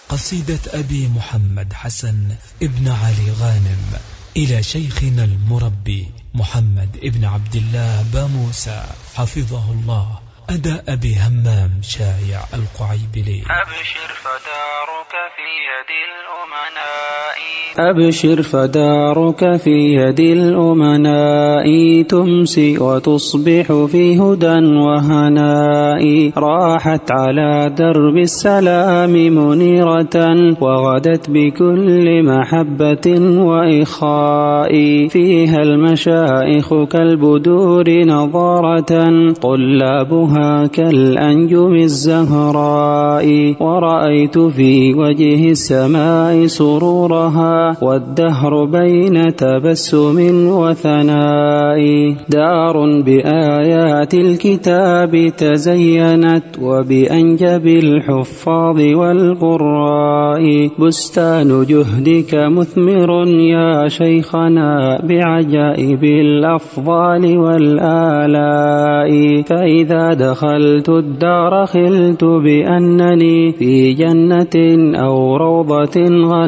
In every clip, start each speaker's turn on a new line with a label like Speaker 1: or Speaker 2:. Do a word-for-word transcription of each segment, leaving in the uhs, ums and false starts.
Speaker 1: قصيدة أبي محمد حسن ابن علي غانم إلى شيخنا المربي محمد ابن عبد الله باموسى حفظه الله، أداء أبي همام شايع القعيبلي.
Speaker 2: أبشر فدارك في يد الأمناء،
Speaker 3: أبشر فدارك في يد الأمناء، تمسي وتصبح في هدى وهناء، راحت على درب السلام منيرة، وغدت بكل محبة وإخاء، فيها المشايخ كالبدور نظارة، طلابها كالأنجم الزهراء، ورأيت في وجه السماء سرورها، والدهر بين تبسم وثناء، دار بآيات الكتاب تزينت، وبأنجب الحفاظ والقراء، بستان جهدك مثمر يا شيخنا، بعجائب الأفضال والآلاء، فإذا دخلت الدار خلت بأنني في جنة أو روضة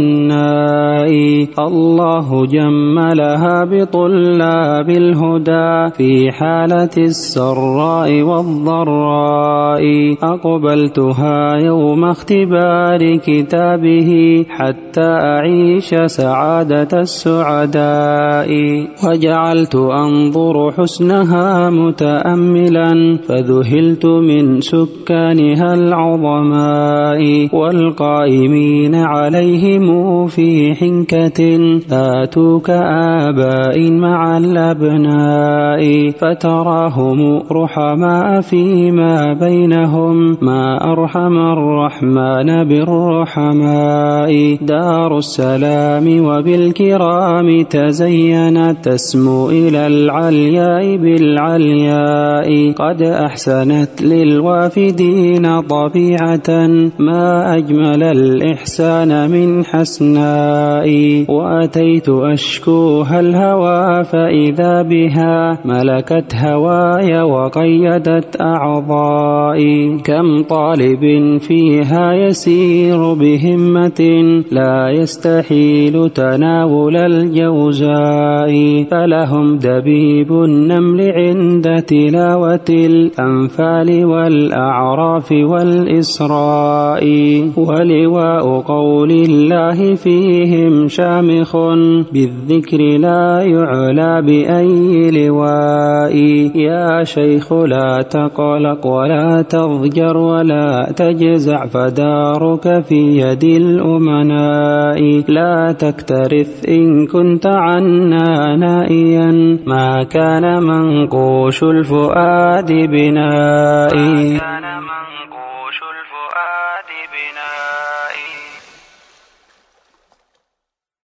Speaker 3: غناء، الله جملها بطلاب الهدى في حالة السراء والضراء، أقبلتها يوم اختبار كتابه حتى أعيش سعادة السعداء، وجعلت أنظر حسنها متأملا، فذهلت من سكانها العظماء، والقائمين عليهم في حنكة آتوا كآباء مع الأبناء، فتراهم رحماء فيما بينهم، ما أرحم الرحمن بالرحماء، دار السلام وبالكرام تزينت، تسمو إلى العلياء بالعلياء، قد أحسنت للوافدين طبيعة، ما أجمل الإحسان من حسناء، وأتيت أشكوها الهوى فإذا بها ملكت هواي وقيدت أعضائي، كم طالب فيها يسير بهمة، لا يستحيل تناول الجوزاء، فلهم دبيب النمل عند تلاوة الأنفال والأعراف والإسراء، ولواء قول الله فيهم شامخ، بالذكر لا يعلى بأي لواء، يا شيخ لا تقلق ولا تضجر ولا تجزع، فدارك في يد الأمناء، لا تكترث إن كنت عنا نائيا، ما كان منقوش الفؤاد بنائي،
Speaker 2: كان منقوش الفؤاد بنائي.